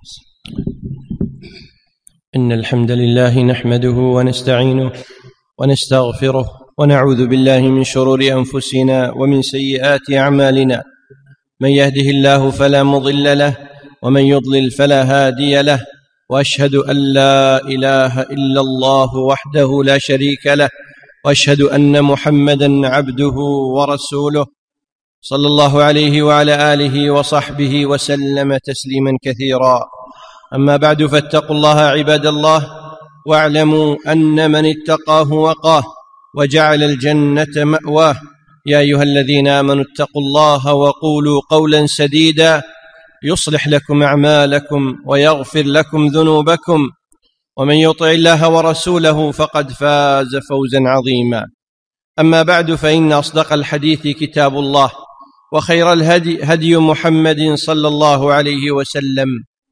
إن الحمد لله نحمده ونستعينه ونستغفره ونعوذ بالله من شرور أنفسنا ومن سيئات أعمالنا. من يهده الله فلا مضل له ومن يضلل فلا هادي له، وأشهد أن لا إله إلا الله وحده لا شريك له، وأشهد أن محمدًا عبده ورسوله صلى الله عليه وعلى آله وصحبه وسلم تسليما كثيرا. أما بعد، فاتقوا الله عباد الله، واعلموا أن من اتقاه وقاه وجعل الجنة مأواه. يا أيها الذين آمنوا اتقوا الله وقولوا قولا سديدا يصلح لكم أعمالكم ويغفر لكم ذنوبكم، ومن يطع الله ورسوله فقد فاز فوزا عظيما. أما بعد، فإن أصدق الحديث كتاب الله، وخير الهدي هدي محمد صلى الله عليه وسلم،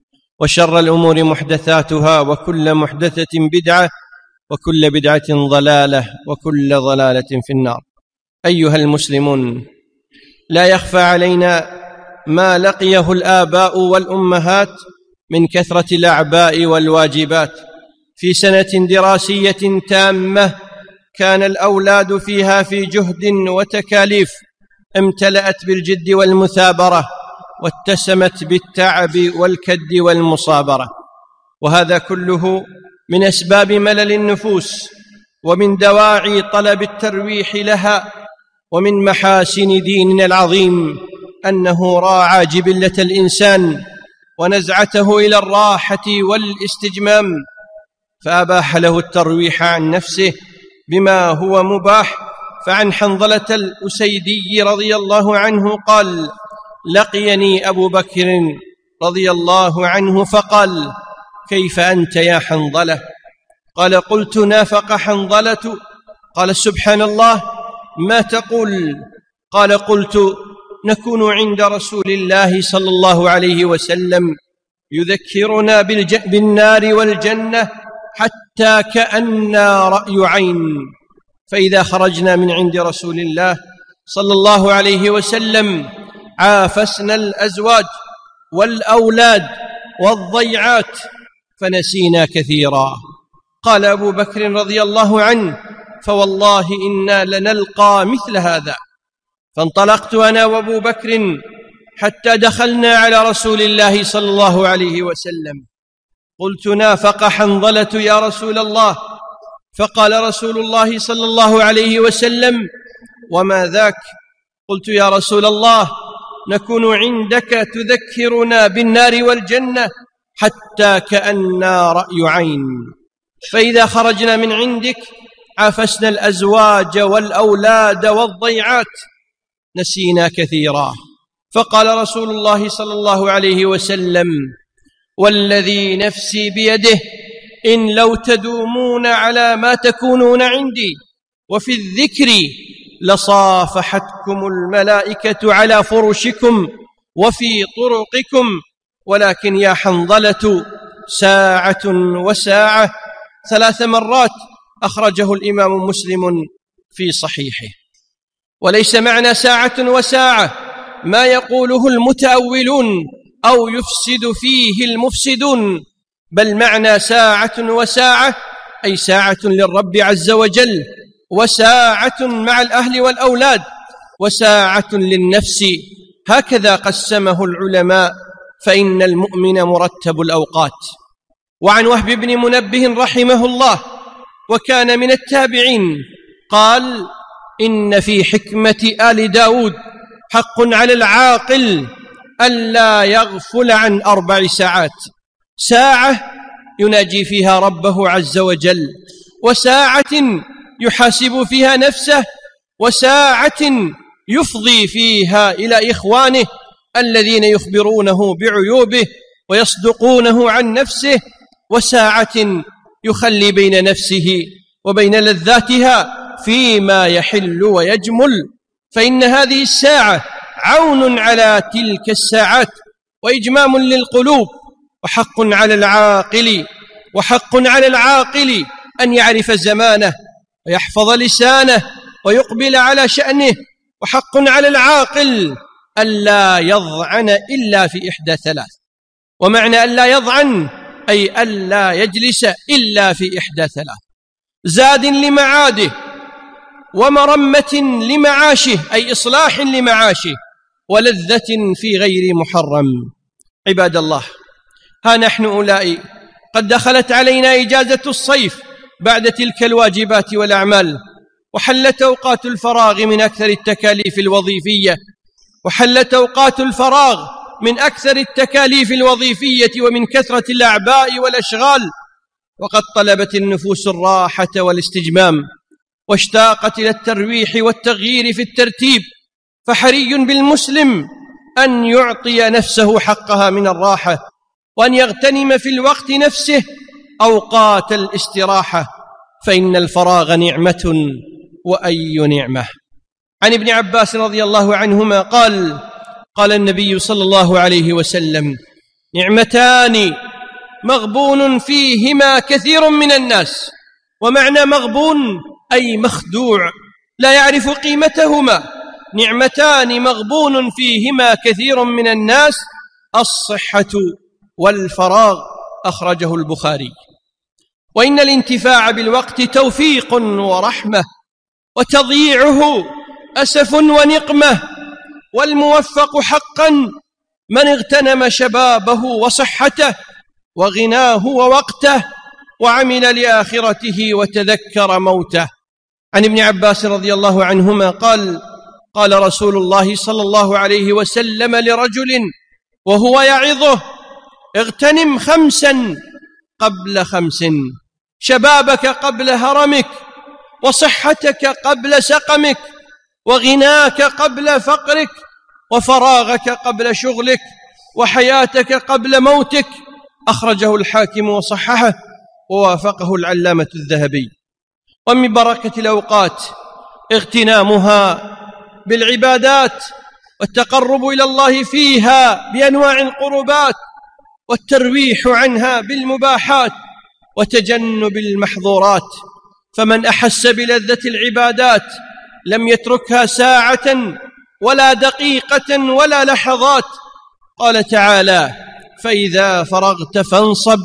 وشر الأمور محدثاتها، وكل محدثة بدعة، وكل بدعة ضلالة، وكل ضلالة في النار. أيها المسلمون، لا يخفى علينا ما لقيه الآباء والأمهات من كثرة الأعباء والواجبات في سنة دراسية تامة كان الأولاد فيها في جهد وتكاليف امتلأت بالجد والمثابرة، واتسمت بالتعب والكد والمصابرة. وهذا كله من أسباب ملل النفوس، ومن دواعي طلب الترويح لها، ومن محاسن ديننا العظيم أنه راعى جبلة الإنسان ونزعته إلى الراحة والاستجمام، فأباح له الترويح عن نفسه بما هو مباح. فعن حنظلة الأسيدي رضي الله عنه قال: لقيني أبو بكر رضي الله عنه فقال: كيف أنت يا حنظلة؟ قال: قلت: نافق حنظلة. قال: سبحان الله، ما تقول؟ قال: قلت: نكون عند رسول الله صلى الله عليه وسلم يذكرنا بالنار والجنة حتى كأننا رأي عين، فإذا خرجنا من عند رسول الله صلى الله عليه وسلم عافسنا الأزواج والأولاد والضيعات فنسينا كثيرا. قال أبو بكر رضي الله عنه: فوالله إنا لنلقى مثل هذا. فانطلقت أنا وأبو بكر حتى دخلنا على رسول الله صلى الله عليه وسلم. قلت: نافق حنظلة يا رسول الله. فقال رسول الله صلى الله عليه وسلم: وما ذاك؟ قلت: يا رسول الله، نكون عندك تذكرنا بالنار والجنة حتى كأننا رأي عين، فإذا خرجنا من عندك عافسنا الأزواج والأولاد والضيعات نسينا كثيرا. فقال رسول الله صلى الله عليه وسلم: والذي نفسي بيده، إن لو تدومون على ما تكونون عندي وفي الذكر لصافحتكم الملائكة على فرشكم وفي طرقكم، ولكن يا حنظلة ساعة وساعة 3 مرات. أخرجه الإمام مسلم في صحيحه. وليس معنى ساعة وساعة ما يقوله المتأولون أو يفسد فيه المفسدون، بل معنى ساعة وساعة أي ساعة للرب عز وجل، وساعة مع الأهل والأولاد، وساعة للنفس. هكذا قسمه العلماء، فإن المؤمن مرتب الأوقات. وعن وهب بن منبه رحمه الله، وكان من التابعين، قال: إن في حكمة آل داود حق على العاقل ألا يغفل عن 4 ساعات: ساعة يناجي فيها ربه عز وجل، وساعة يحاسب فيها نفسه، وساعة يفضي فيها إلى إخوانه الذين يخبرونه بعيوبه ويصدقونه عن نفسه، وساعة يخلي بين نفسه وبين لذاتها فيما يحل ويجمل. فإن هذه الساعة عون على تلك الساعات وإجمام للقلوب، وحق على العاقل أن يعرف زمانه ويحفظ لسانه ويقبل على شأنه، وحق على العاقل ألا يضعن إلا في 3: ومعنى ألا يضعن أي ألا يجلس إلا في إحدى ثلاث: زاد لمعاده، ومرمة لمعاشه أي إصلاح لمعاشه، ولذة في غير محرم. عباد الله، ها نحن أولئك قد دخلت علينا إجازة الصيف بعد تلك الواجبات والأعمال، وحلت أوقات الفراغ من أكثر التكاليف الوظيفية ومن كثرة الأعباء والأشغال، وقد طلبت النفوس الراحة والاستجمام، واشتاقت إلى الترويح والتغيير في الترتيب، فحري بالمسلم أن يعطي نفسه حقها من الراحة، وأن يغتنم في الوقت نفسه أوقات الاستراحة، فإن الفراغ نعمة، وأي نعمة. عن ابن عباس رضي الله عنهما قال النبي صلى الله عليه وسلم: نعمتان مغبون فيهما كثير من الناس. ومعنى مغبون أي مخدوع لا يعرف قيمتهما. نعمتان مغبون فيهما كثير من الناس: الصحة والفراغ، أخرجه البخاري. وإن الانتفاع بالوقت توفيق ورحمة، وتضييعه أسف ونقمة، والموفق حقا من اغتنم شبابه وصحته وغناه ووقته، وعمل لآخرته وتذكر موته. عن ابن عباس رضي الله عنهما قال رسول الله صلى الله عليه وسلم لرجل وهو يعظه: اغتنم 5 قبل 5: شبابك قبل هرمك، وصحتك قبل سقمك، وغناك قبل فقرك، وفراغك قبل شغلك، وحياتك قبل موتك. أخرجه الحاكم وصححه، ووافقه العلامة الذهبي. ومن بركة الأوقات اغتنامها بالعبادات، والتقرب إلى الله فيها بأنواع القربات، والترويح عنها بالمباحات، وتجنب المحظورات. فمن أحس بلذة العبادات لم يتركها ساعة ولا دقيقة ولا لحظات. قال تعالى: فإذا فرغت فانصب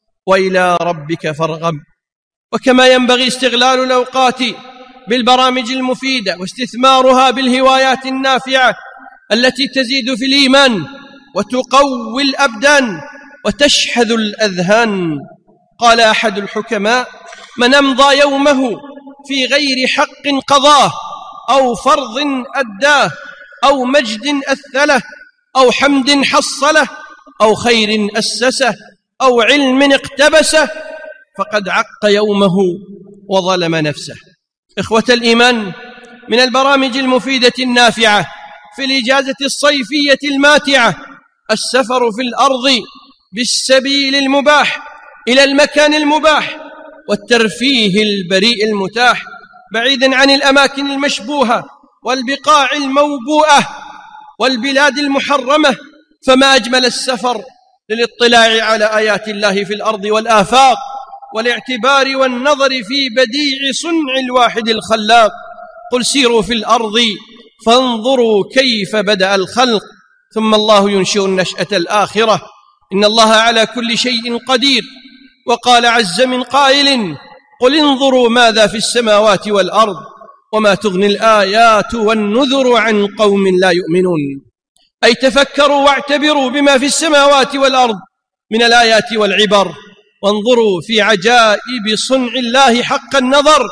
وإلى ربك فارغب. وكما ينبغي استغلال الأوقات بالبرامج المفيدة، واستثمارها بالهوايات النافعة التي تزيد في الإيمان وتقوي الأبدان وتشحذ الأذهان. قال أحد الحكماء: من أمضى يومه في غير حق قضاه، أو فرض أداه، أو مجد أثله، أو حمد حصله، أو خير أسسه، أو علم اقتبسه، فقد عق يومه وظلم نفسه. إخوة الإيمان، من البرامج المفيدة النافعة في الإجازة الصيفية الماتعة السفر في الأرض بالسبيل المباح إلى المكان المباح، والترفيه البريء المتاح، بعيدا عن الأماكن المشبوهة والبقاع الموبوءة والبلاد المحرمة. فما أجمل السفر للاطلاع على آيات الله في الأرض والآفاق، والاعتبار والنظر في بديع صنع الواحد الخلاق. قل سيروا في الأرض فانظروا كيف بدأ الخلق، ثم الله ينشئ النشأة الآخرة، إن الله على كل شيء قدير. وقال عز من قائل: قل انظروا ماذا في السماوات والأرض وما تغني الآيات والنذر عن قوم لا يؤمنون. أي تفكروا واعتبروا بما في السماوات والأرض من الآيات والعبر، وانظروا في عجائب صنع الله حق النظر،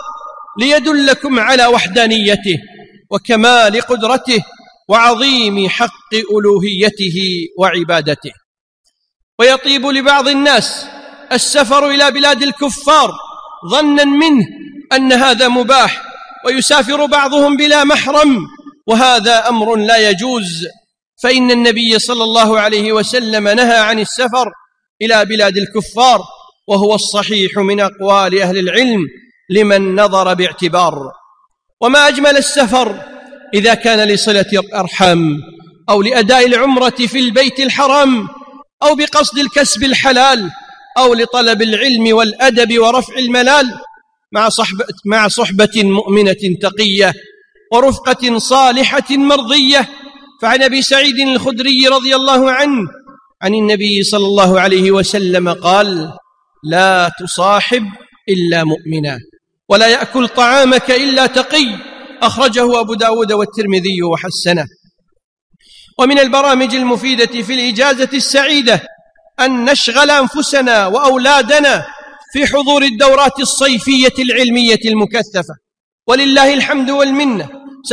ليدلكم على وحدانيته وكمال قدرته وعظيم حق ألوهيته وعبادته. ويطيب لبعض الناس السفر إلى بلاد الكفار ظنا منه أن هذا مباح، ويسافر بعضهم بلا محرم، وهذا أمر لا يجوز، فإن النبي صلى الله عليه وسلم نهى عن السفر إلى بلاد الكفار، وهو الصحيح من أقوال أهل العلم لمن نظر باعتبار. وما أجمل السفر إذا كان لصلة الأرحام، أو لأداء العمرة في البيت الحرام، أو بقصد الكسب الحلال، أو لطلب العلم والأدب ورفع الملال، مع صحبة مؤمنة تقية ورفقة صالحة مرضية. فعن أبي سعيد الخدري رضي الله عنه عن النبي صلى الله عليه وسلم قال: لا تصاحب إلا مؤمنا، ولا يأكل طعامك إلا تقي. أخرجه أبو داود والترمذي وحسنه. ومن البرامج المفيدة في الإجازة السعيدة أن نشغل أنفسنا وأولادنا في حضور الدورات الصيفية العلمية المكثفة، ولله الحمد والمنة.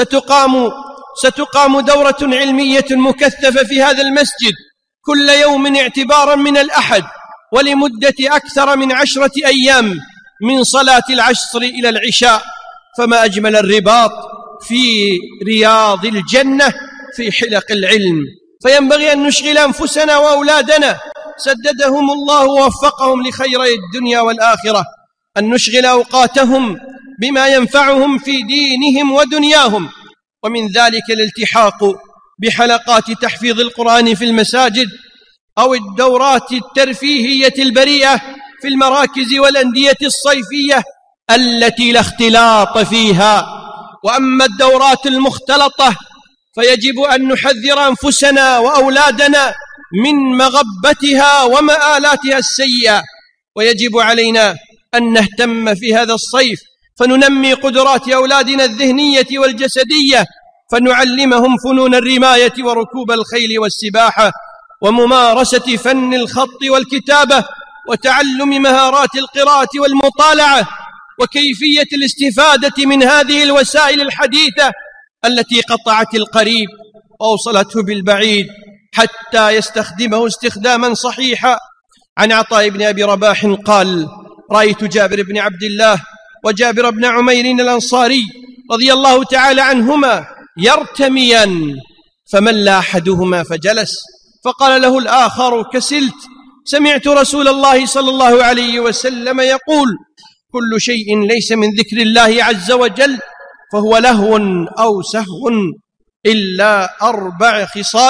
ستقام دورة علمية مكثفة في هذا المسجد كل يوم اعتبارا من الأحد، ولمدة أكثر من 10 أيام، من صلاة العصر إلى العشاء. فما أجمل الرباط في رياض الجنة في حلق العلم. فينبغي أن نشغل أنفسنا وأولادنا، سددهم الله ووفقهم لخيري الدنيا والآخرة، أن نشغل أوقاتهم بما ينفعهم في دينهم ودنياهم. ومن ذلك الالتحاق بحلقات تحفيظ القرآن في المساجد، أو الدورات الترفيهية البريئة في المراكز والأندية الصيفية التي لا اختلاط فيها. وأما الدورات المختلطة فيجب أن نحذر أنفسنا وأولادنا من مغبتها ومآلاتها السيئة، ويجب علينا أن نهتم في هذا الصيف فننمي قدرات أولادنا الذهنية والجسدية، فنعلمهم فنون الرماية وركوب الخيل والسباحة، وممارسة فن الخط والكتابة، وتعلم مهارات القراءة والمطالعة، وكيفية الاستفادة من هذه الوسائل الحديثة التي قطعت القريب وأوصلته بالبعيد حتى يستخدمه استخداما صحيحا. عن عطاء بن أبي رباح قال: رأيت جابر بن عبد الله وجابر بن عمير الأنصاري رضي الله تعالى عنهما يرتميان، فمل أحدهما فجلس، فقال له الآخر: كسلت، سمعت رسول الله صلى الله عليه وسلم يقول: كل شيء ليس من ذكر الله عز وجل فهو لهو أو سهو إلا 4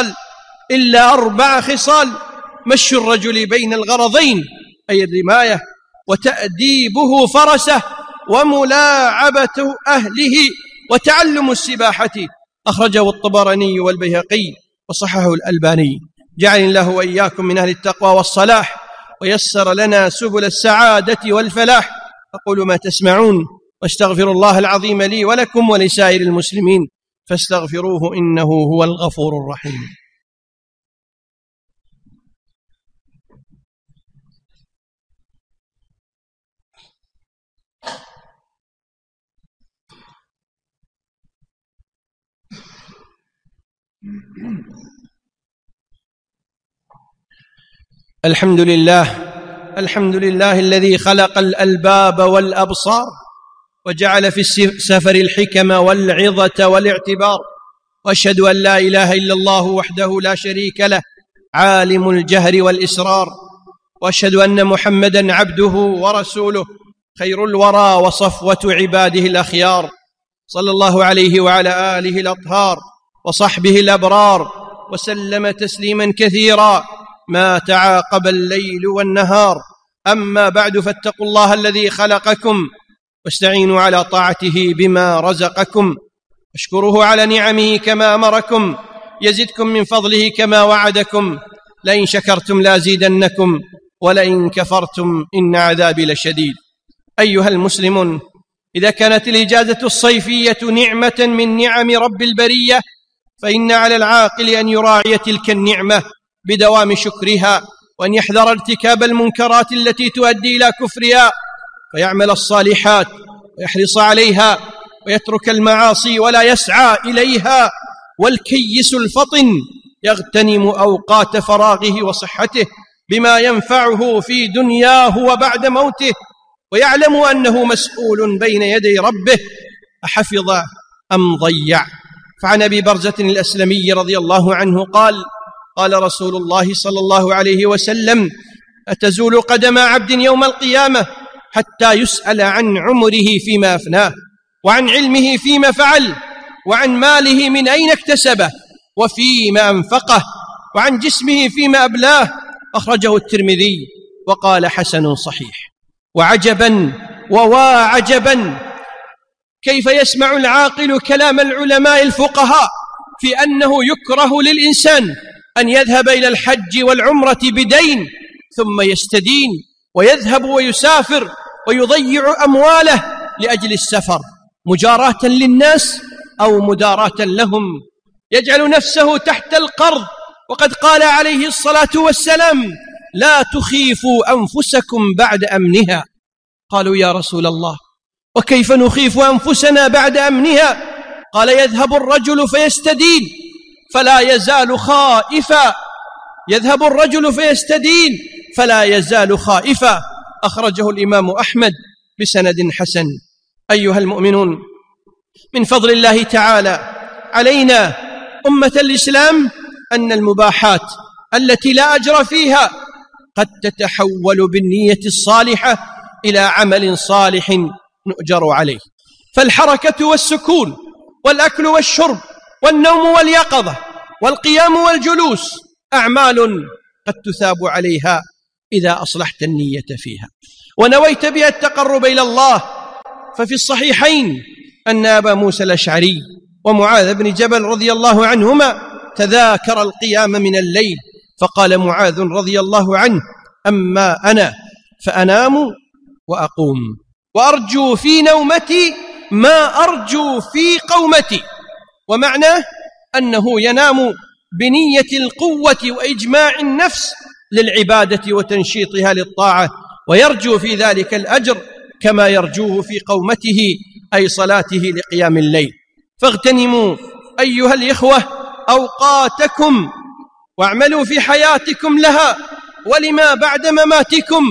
خصال: مشي الرجل بين الغرضين أي الرماية، وتأديبه فرسه، وملاعبة أهله، وتعلم السباحة. أخرجه الطبراني والبيهقي وصححه الألباني. جعل الله وإياكم من أهل التقوى والصلاح، ويسر لنا سبل السعادة والفلاح. أقول ما تسمعون، واستغفر الله العظيم لي ولكم ولسائر المسلمين، فاستغفروه إنه هو الغفور الرحيم. الحمد لله الذي خلق الألباب والأبصار، وجعل في السفر الحكم والعظة والاعتبار. وأشهد أن لا إله إلا الله وحده لا شريك له، عالم الجهر والإسرار. وأشهد أن محمدًا عبده ورسوله، خير الورى وصفوة عباده الأخيار، صلى الله عليه وعلى آله الأطهار وصحبه الأبرار، وسلم تسليما كثيرا ما تعاقب الليل والنهار. أما بعد، فاتقوا الله الذي خلقكم، واستعينوا على طاعته بما رزقكم، اشكروه على نعمه كما أمركم، يزدكم من فضله كما وعدكم، لئن شكرتم لازيدنكم، ولئن كفرتم إن عذابي لشديد. أيها المسلمون، إذا كانت الإجازة الصيفية نعمة من نعم رب البرية، فإن على العاقل أن يراعي تلك النعمة بدوام شكرها، وأن يحذر ارتكاب المنكرات التي تؤدي إلى كفرها، فيعمل الصالحات ويحرص عليها، ويترك المعاصي ولا يسعى إليها. والكيس الفطن يغتنم أوقات فراغه وصحته بما ينفعه في دنياه وبعد موته، ويعلم أنه مسؤول بين يدي ربه أحفظ أم ضيع. فعن أبي برزة الأسلمي رضي الله عنه قال: قال رسول الله صلى الله عليه وسلم: أتزول قدم عبد يوم القيامة حتى يسأل عن عمره فيما أفناه، وعن علمه فيما فعل، وعن ماله من أين اكتسبه، وفيما أنفقه، وعن جسمه فيما أبلاه. أخرجه الترمذي وقال: حسن صحيح. وعجبا وواعجبا كيف يسمع العاقل كلام العلماء الفقهاء في أنه يكره للإنسان أن يذهب إلى الحج والعمرة بدين ثم يستدين ويذهب ويسافر ويضيع أمواله لأجل السفر مجاراة للناس أو مداراة لهم، يجعل نفسه تحت القرض. وقد قال عليه الصلاة والسلام: لا تخيفوا أنفسكم بعد أمنها. قالوا: يا رسول الله، وكيف نخيف أنفسنا بعد أمنها؟ قال: يذهب الرجل فيستدين فلا يزال خائفا، يذهب الرجل فيستدين فلا يزال خائفا. أخرجه الإمام أحمد بسند حسن. أيها المؤمنون، من فضل الله تعالى علينا أمة الإسلام أن المباحات التي لا أجر فيها قد تتحول بالنية الصالحة إلى عمل صالح نؤجر عليه. فالحركة والسكون والأكل والشرب والنوم واليقظة والقيام والجلوس أعمال قد تثاب عليها إذا أصلحت النية فيها ونويت بها التقرب إلى الله. ففي الصحيحين أن أبا موسى الأشعري ومعاذ بن جبل رضي الله عنهما تذاكر القيام من الليل، فقال معاذ رضي الله عنه: أما أنا فأنام وأقوم وأرجو في نومتي ما أرجو في قومتي. ومعناه أنه ينام بنية القوة وإجماع النفس للعبادة وتنشيطها للطاعة، ويرجو في ذلك الأجر كما يرجوه في قومته أي صلاته لقيام الليل. فاغتنموا أيها الإخوة أوقاتكم واعملوا في حياتكم لها ولما بعد مماتكم،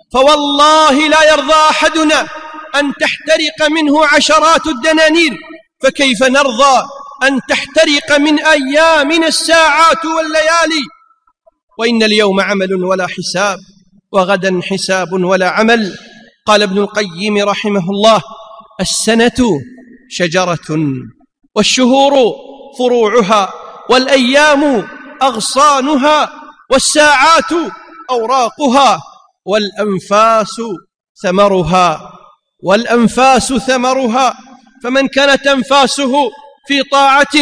فوالله لا يرضى أحدنا أن تحترق منه عشرات الدنانير، فكيف نرضى أن تحترق من أيامنا الساعات والليالي؟ وإن اليوم عمل ولا حساب، وغدا حساب ولا عمل. قال ابن القيم رحمه الله: السنة شجرة، والشهور فروعها، والأيام أغصانها، والساعات أوراقها، والأنفاس ثمرها. فمن كانت أنفاسه في طاعة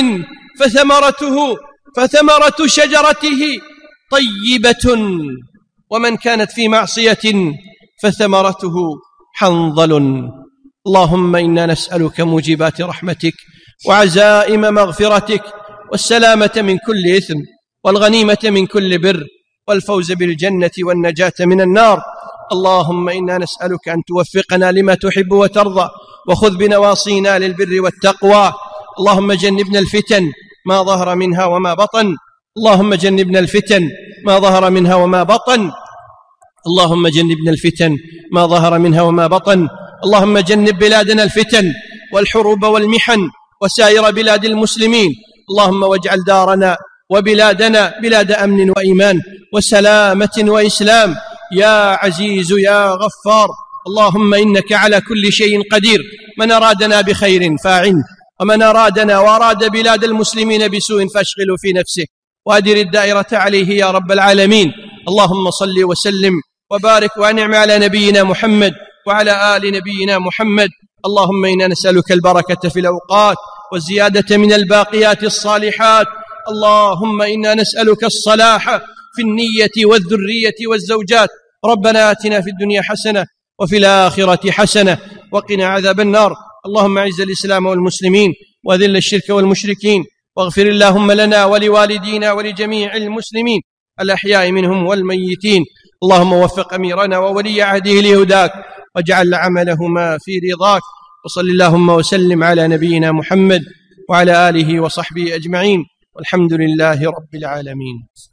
فثمرة شجرته طيبة، ومن كانت في معصية فثمرته حنظل. اللهم إنا نسألك موجبات رحمتك وعزائم مغفرتك والسلامة من كل إثم والغنيمة من كل بر والفوز بالجنة والنجاة من النار. اللهم إنا نسألك أن توفقنا لما تحب وترضى، وخذ بنواصينا للبر والتقوى. اللهم جنبنا الفتن ما ظهر منها وما بطن، اللهم جنبنا الفتن ما ظهر منها وما بطن، اللهم جنبنا الفتن ما ظهر منها وما بطن. اللهم جنب بلادنا الفتن والحروب والمحن وسائر بلاد المسلمين. اللهم واجعل دارنا وبلادنا بلاد أمن وإيمان وسلامة وإسلام يا عزيز يا غفار. اللهم إنك على كل شيء قدير. من أرادنا بخير فاعنه، ومن أرادنا وأراد بلاد المسلمين بسوء فاشغله في نفسه وأدر الدائرة عليه يا رب العالمين. اللهم صل وسلم وبارك وأنعم على نبينا محمد وعلى آل نبينا محمد. اللهم إنا نسألك البركة في الأوقات والزيادة من الباقيات الصالحات. اللهم إنا نسألك الصلاح في النية والذرية والزوجات. ربنا آتنا في الدنيا حسنة وفي الآخرة حسنة وقنا عذاب النار. اللهم أعز الإسلام والمسلمين وأذل الشرك والمشركين، واغفر اللهم لنا ولوالدينا ولجميع المسلمين الأحياء منهم والميتين. اللهم وفق أميرنا وولي عهده لهداك، واجعل عملهما في رضاك. وصل اللهم وسلم على نبينا محمد وعلى آله وصحبه أجمعين، والحمد لله رب العالمين.